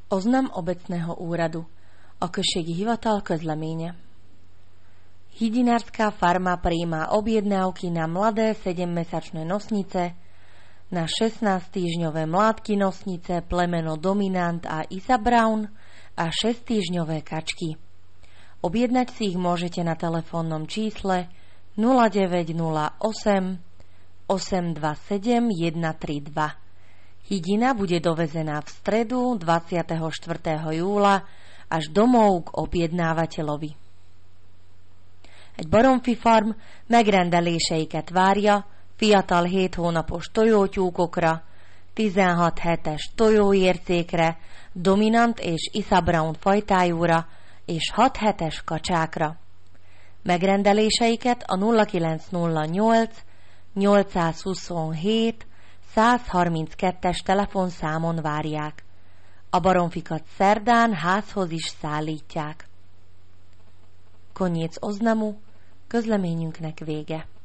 Oznam obecného úradu. Okrsek hivatal közleménye. Hydinárska farma prijíma objednávky na mladé 7-mesačné nosnice, na 16-týždňové mládky nosnice plemeno Dominant a Isa Brown a 6-týždňové kačky. Objednať si ich môžete na telefónnom čísle 0908 827 132. Hydina bude dovezená v stredu 24. júla až domov k objednávateľovi. Egy baromfi farm megrendeléseiket várja fiatal 7 hónapos tojótyúkokra, 16 hetes tojóércékre, Dominant és Isa Brown fajtájúra és 6 hetes kacsákra. Megrendeléseiket a 0908 827 132-es telefonszámon várják. A baromfikat szerdán házhoz is szállítják. Koniec oznamu, közleményünknek vége.